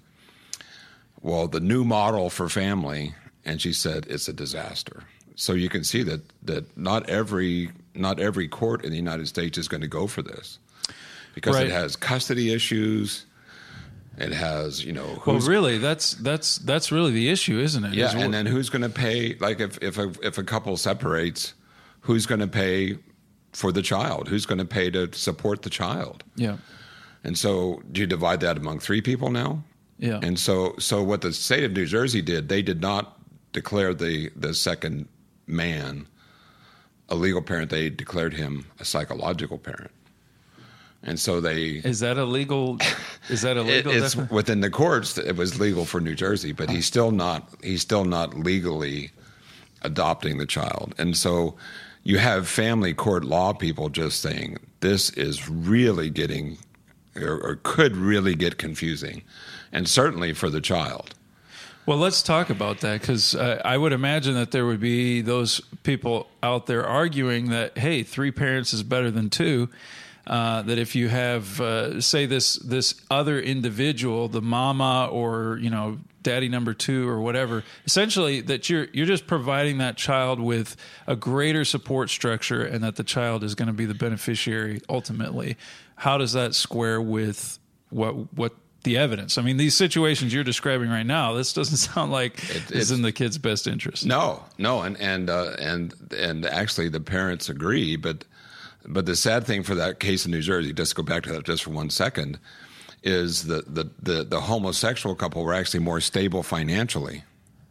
well, the new model for family, and she said it's a disaster. So you can see that that not every not every court in the United States is going to go for this, because Right. it has custody issues. It has, you know, Well, who's, really, that's that's that's really the issue, isn't it? yeah, Is and what- then who's going to pay? Like if if a, if a couple separates, who's going to pay for the child? Who's going to pay to support the child? yeah, And so, do you divide that among three people now? yeah, And so, so what the state of New Jersey did, they did not declare the, the second man a legal parent. They declared him a psychological parent. And so they... is that a legal? Is that a It, legal? it's defi- within the courts. It was legal for New Jersey, but he's still not. He's still not legally adopting the child. And so, you have family court law people just saying this is really getting, or, or could really get confusing, and certainly for the child. Well, let's talk about that, because uh, I would imagine that there would be those people out there arguing that, hey, three parents is better than two. Uh, that if you have, uh, say, this this other individual, the mama or, you know, daddy number two or whatever, essentially that you're you're just providing that child with a greater support structure, and that the child is going to be the beneficiary ultimately. How does that square with what what the evidence? I mean, these situations you're describing right now, this doesn't sound like It- it's it's- in the kid's best interest. No, no, and and uh, and and actually, the parents agree. But but the sad thing for that case in New Jersey, just to go back to that just for one second, is that the, the, the homosexual couple were actually more stable financially.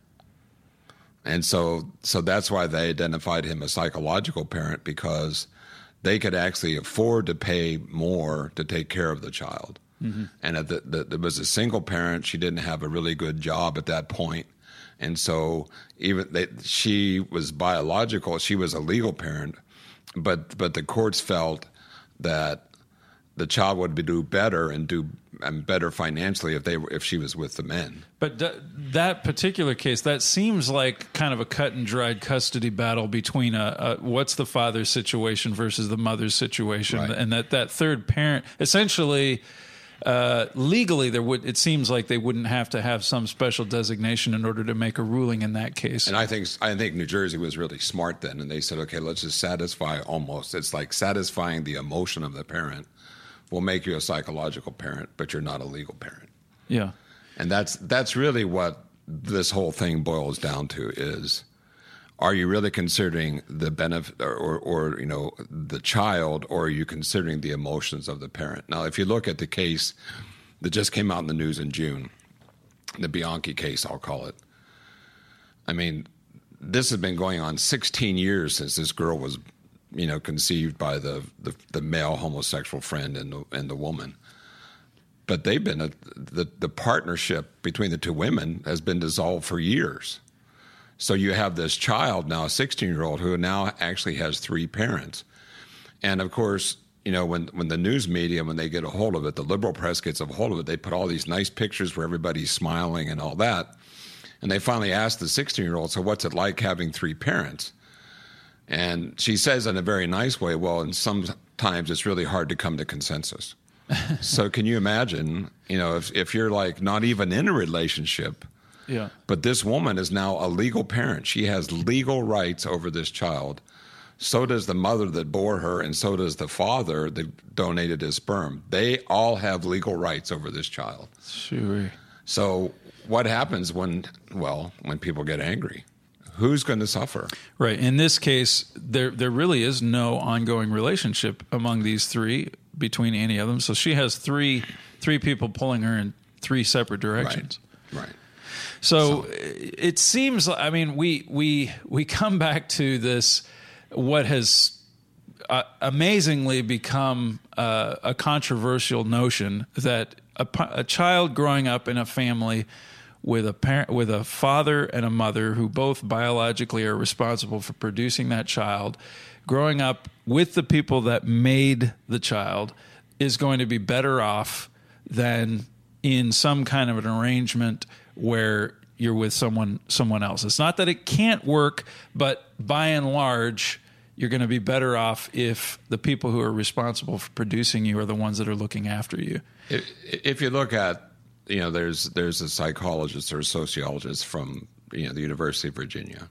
And so so that's why they identified him as psychological parent, because they could actually afford to pay more to take care of the child. Mm-hmm. And at the, the, there was a single parent. She didn't have a really good job at that point. And so even they, she was biological, she was a legal parent, but but the courts felt that the child would do better and do and better financially if they were, if she was with the men. But th- that particular case, that seems like kind of a cut and dried custody battle between a, a what's the father's situation versus the mother's situation, Right. and that that third parent essentially. Uh, legally, there would it seems like they wouldn't have to have some special designation in order to make a ruling in that case. And I think I think New Jersey was really smart then, and they said, okay, let's just satisfy almost. It's like satisfying the emotion of the parent will make you a psychological parent, but you're not a legal parent. Yeah, And that's that's really what this whole thing boils down to is, are you really considering the benefit or, or, or you know the child, or are you considering the emotions of the parent? Now, if you look at the case that just came out in the news in June, the Bianchi case, I'll call it. I mean, this has been going on sixteen years since this girl was, you know, conceived by the the, the male homosexual friend and the, and the woman. But they've been a, the the partnership between the two women has been dissolved for years. So you have this child now, a sixteen-year-old, who now actually has three parents. And, of course, you know, when, when the news media, when they get a hold of it, the liberal press gets a hold of it, they put all these nice pictures where everybody's smiling and all that. And they finally asked the sixteen-year-old, so what's it like having three parents? And she says in a very nice way, well, and sometimes it's really hard to come to consensus. So can you imagine, you know, if, if you're like not even in a relationship, yeah. but this woman is now a legal parent. She has legal rights over this child. So does the mother that bore her, and so does the father that donated his sperm. They all have legal rights over this child. Sure. So what happens when, well, when people get angry? Who's going to suffer? Right. In this case, there there really is no ongoing relationship among these three between any of them. So she has three three people pulling her in three separate directions. Right. Right. So, so it seems, I mean, we we we come back to this, what has uh, amazingly become uh, a controversial notion that a, a child growing up in a family with a parent, with a father and a mother who both biologically are responsible for producing that child, growing up with the people that made the child, is going to be better off than in some kind of an arrangement where you're with someone someone else. It's not that it can't work, but by and large, you're going to be better off if the people who are responsible for producing you are the ones that are looking after you. If, if you look at, you know, there's there's a psychologist or a sociologist from, you know, the University of Virginia,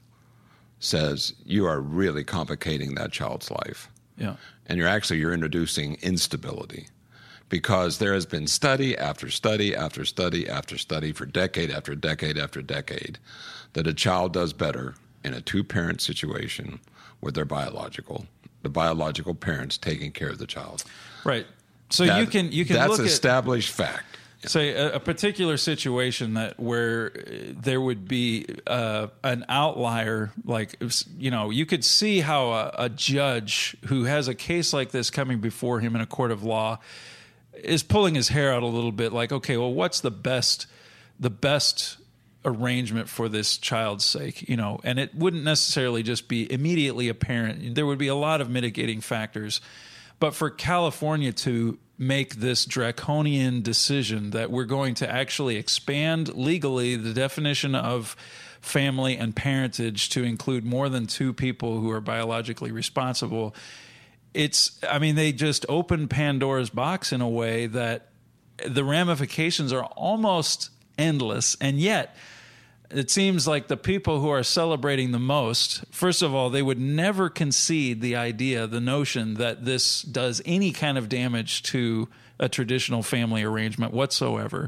says you are really complicating that child's life. Yeah. And you're actually, you're introducing instability. Because there has been study after study after study after study for decade after decade after decade that a child does better in a two-parent situation with their biological, the biological parents taking care of the child. Right. So that, you can you can that's look at established fact. Say a, a particular situation that where there would be uh, an outlier, like, you know, you could see how a, a judge who has a case like this coming before him in a court of law is pulling his hair out a little bit, like, okay, well, what's the best the best arrangement for this child's sake, you know? And it wouldn't necessarily just be immediately apparent. There would be a lot of mitigating factors. But for California to make this draconian decision that we're going to actually expand legally the definition of family and parentage to include more than two people who are biologically responsible, it's, I mean, they just opened Pandora's box in a way that the ramifications are almost endless. And yet, it seems like the people who are celebrating the most, first of all, they would never concede the idea, the notion that this does any kind of damage to a traditional family arrangement whatsoever.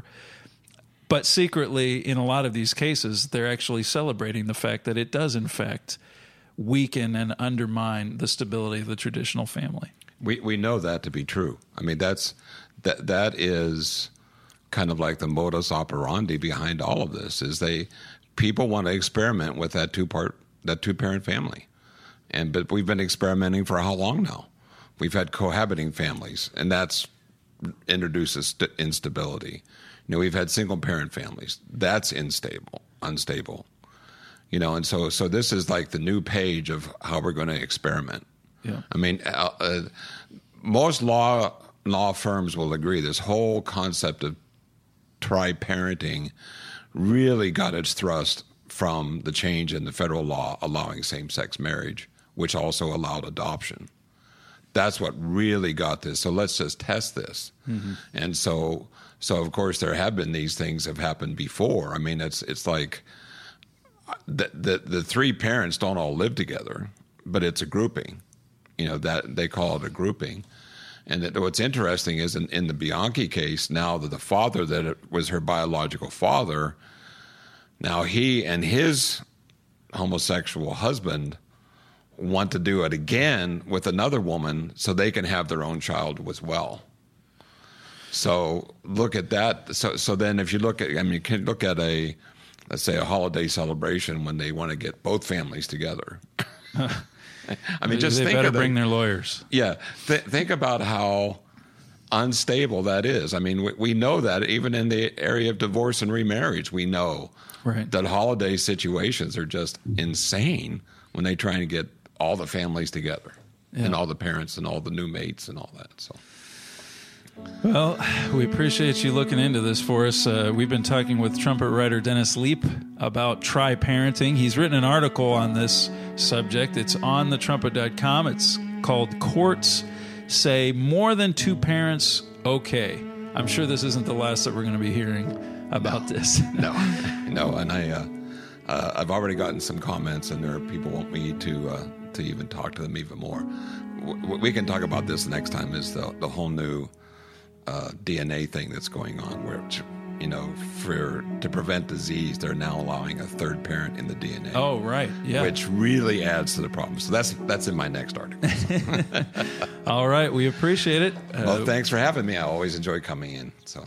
But secretly, in a lot of these cases, they're actually celebrating the fact that it does, in fact, weaken and undermine the stability of the traditional family. We we know that to be true. I mean, that's that that is kind of like the modus operandi behind all of this. Is they people want to experiment with that two part that two parent family, and but we've been experimenting for how long now? We've had cohabiting families, and that's introduces st- instability. You know, we've had single parent families. That's unstable, unstable. You know, and so so this is like the new page of how we're going to experiment. Yeah. I mean, uh, uh, most law law firms will agree, this whole concept of tri-parenting really got its thrust from the change in the federal law allowing same-sex marriage, which also allowed adoption. That's what really got this. So let's just test this. Mm-hmm. And so, so of course, there have been these things have happened before. I mean, it's it's like the, the the three parents don't all live together, but it's a grouping. You know, that they call it a grouping. And that what's interesting is in, in the Bianchi case, now that the father that was her biological father, now he and his homosexual husband want to do it again with another woman so they can have their own child as well. So look at that. So so then if you look at, I mean, you can look at a, let's say a holiday celebration when they want to get both families together. I mean, just they think better of the, bring their lawyers. Yeah. Th- think about how unstable that is. I mean, we, we know that even in the area of divorce and remarriage, we know right. that holiday situations are just insane when they try to get all the families together yeah. and all the parents and all the new mates and all that. So, well, we appreciate you looking into this for us. Uh, we've been talking with trumpet writer Dennis Leap about tri-parenting. He's written an article on this subject. It's on the trumpet dot com. It's called Courts Say More Than Two Parents Okay. I'm sure this isn't the last that we're going to be hearing about no, this. no, no. And I, uh, uh, I've already gotten some comments, and there are people want me to uh, to even talk to them even more. W- we can talk about this next time. Is the the whole new uh, D N A thing that's going on, where you know, for to prevent disease, they're now allowing a third parent in the D N A. Oh, right, yeah, which really adds to the problem. So that's that's in my next article. All right, we appreciate it. Uh, well, thanks for having me. I always enjoy coming in. So.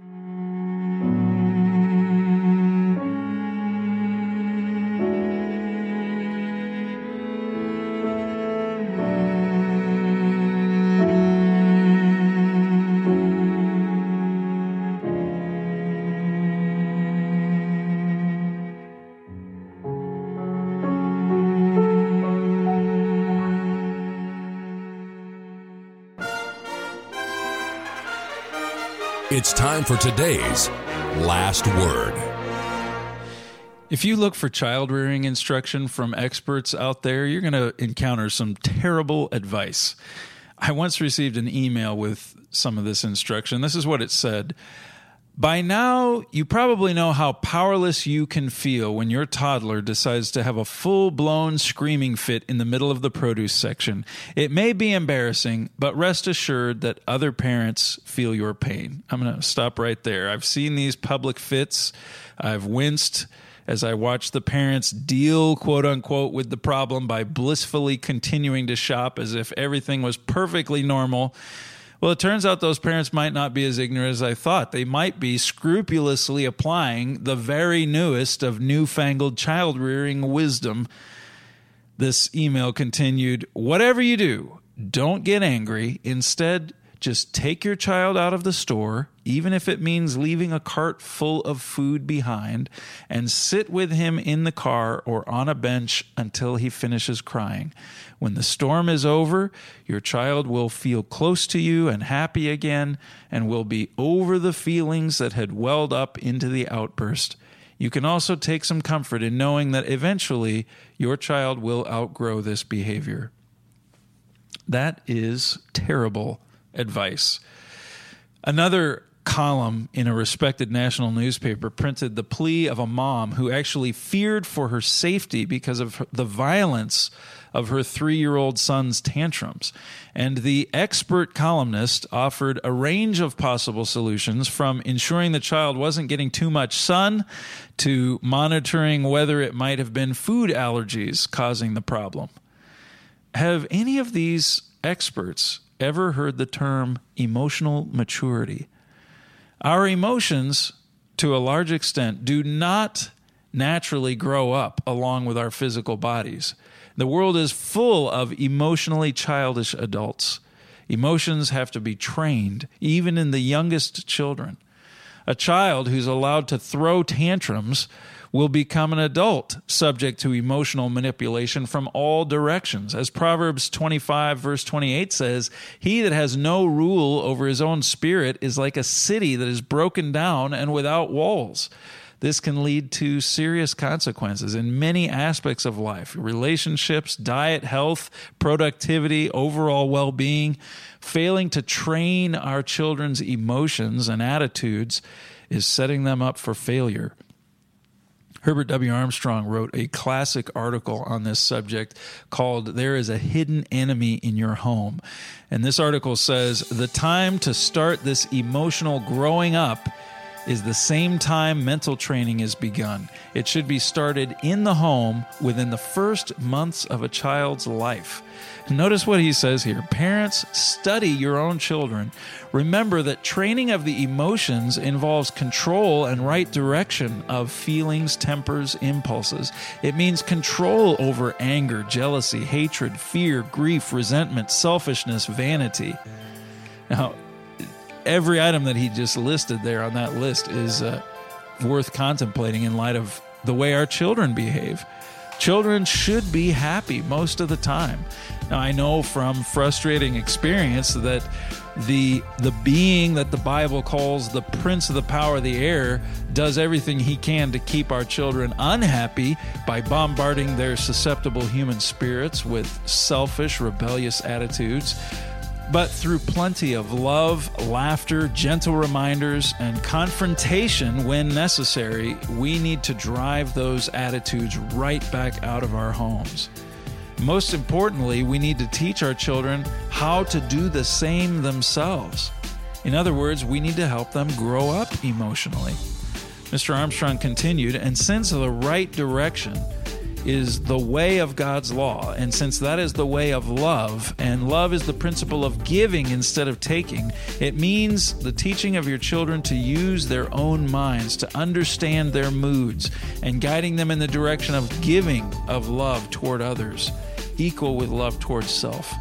It's time for today's Last Word. If you look for child rearing instruction from experts out there, you're going to encounter some terrible advice. I once received an email with some of this instruction. This is what it said. By now, you probably know how powerless you can feel when your toddler decides to have a full-blown screaming fit in the middle of the produce section. It may be embarrassing, but rest assured that other parents feel your pain. I'm going to stop right there. I've seen these public fits. I've winced as I watch the parents deal, quote-unquote, with the problem by blissfully continuing to shop as if everything was perfectly normal. Well, it turns out those parents might not be as ignorant as I thought. They might be scrupulously applying the very newest of newfangled child-rearing wisdom. This email continued, whatever you do, don't get angry. Instead, just take your child out of the store, even if it means leaving a cart full of food behind, and sit with him in the car or on a bench until he finishes crying. When the storm is over, your child will feel close to you and happy again, and will be over the feelings that had welled up into the outburst. You can also take some comfort in knowing that eventually your child will outgrow this behavior. That is terrible advice. Another column in a respected national newspaper printed the plea of a mom who actually feared for her safety because of the violence of her three-year-old son's tantrums. And the expert columnist offered a range of possible solutions, from ensuring the child wasn't getting too much sun to monitoring whether it might have been food allergies causing the problem. Have any of these experts ever heard the term emotional maturity? Our emotions, to a large extent, do not naturally grow up along with our physical bodies. The world is full of emotionally childish adults. Emotions have to be trained, even in the youngest children. A child who's allowed to throw tantrums will become an adult subject to emotional manipulation from all directions. As Proverbs twenty-five, verse twenty-eight says, he that has no rule over his own spirit is like a city that is broken down and without walls. This can lead to serious consequences in many aspects of life: relationships, diet, health, productivity, overall well-being. Failing to train our children's emotions and attitudes is setting them up for failure. Herbert W. Armstrong wrote a classic article on this subject called "There is a Hidden Enemy in Your Home." And this article says, the time to start this emotional growing up is the same time mental training is begun. It should be started in the home within the first months of a child's life. Notice what he says here. Parents, study your own children. Remember that training of the emotions involves control and right direction of feelings, tempers, impulses. It means control over anger, jealousy, hatred, fear, grief, resentment, selfishness, vanity. Now, every item that he just listed there on that list is uh, worth contemplating in light of the way our children behave. Children should be happy most of the time. Now, I know from frustrating experience that the the being that the Bible calls the prince of the power of the air does everything he can to keep our children unhappy by bombarding their susceptible human spirits with selfish, rebellious attitudes. But through plenty of love, laughter, gentle reminders, and confrontation when necessary, we need to drive those attitudes right back out of our homes. Most importantly, we need to teach our children how to do the same themselves. In other words, we need to help them grow up emotionally. Mister Armstrong continued, and since the right direction is the way of God's law, and since that is the way of love, and love is the principle of giving instead of taking, it means the teaching of your children to use their own minds, to understand their moods, and guiding them in the direction of giving of love toward others, equal with love towards self.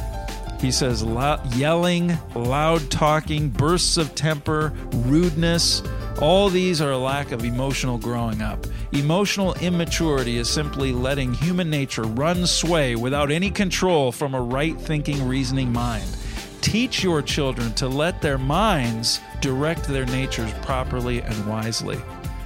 He says lo- yelling, loud talking, bursts of temper, rudeness, all these are a lack of emotional growing up. Emotional immaturity is simply letting human nature run sway without any control from a right-thinking, reasoning mind. Teach your children to let their minds direct their natures properly and wisely.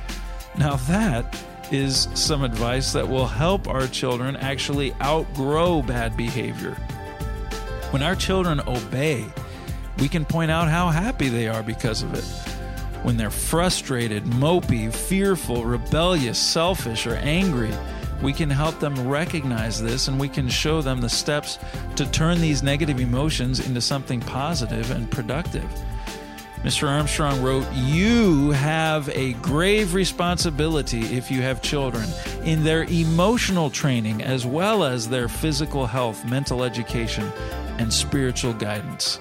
Now that is some advice that will help our children actually outgrow bad behavior. When our children obey, we can point out how happy they are because of it. When they're frustrated, mopey, fearful, rebellious, selfish, or angry, we can help them recognize this, and we can show them the steps to turn these negative emotions into something positive and productive. Mister Armstrong wrote, "You have a grave responsibility if you have children in their emotional training as well as their physical health, mental education, and spiritual guidance."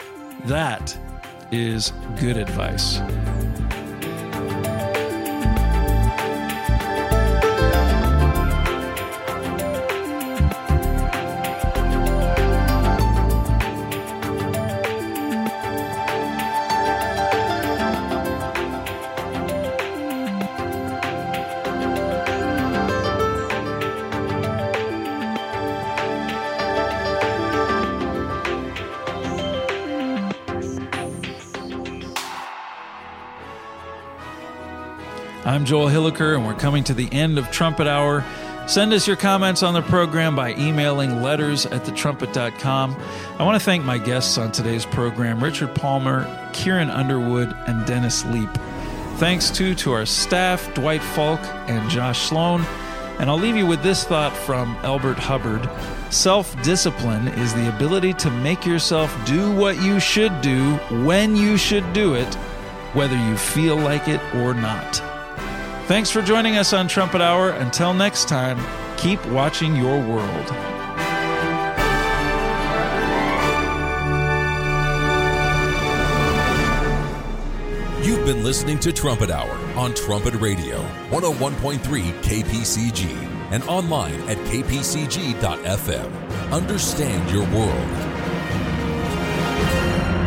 That is good advice. I'm Joel Hilliker, and we're coming to the end of Trumpet Hour. Send us your comments on the program by emailing letters at the trumpet dot com. I want to thank my guests on today's program, Richard Palmer, Kieran Underwood, and Dennis Leap. Thanks, too, to our staff, Dwight Falk and Josh Sloan. And I'll leave you with this thought from Elbert Hubbard. Self-discipline is the ability to make yourself do what you should do when you should do it, whether you feel like it or not. Thanks for joining us on Trumpet Hour. Until next time, keep watching your world. You've been listening to Trumpet Hour on Trumpet Radio, one oh one point three K P C G, and online at k p c g dot f m. Understand your world.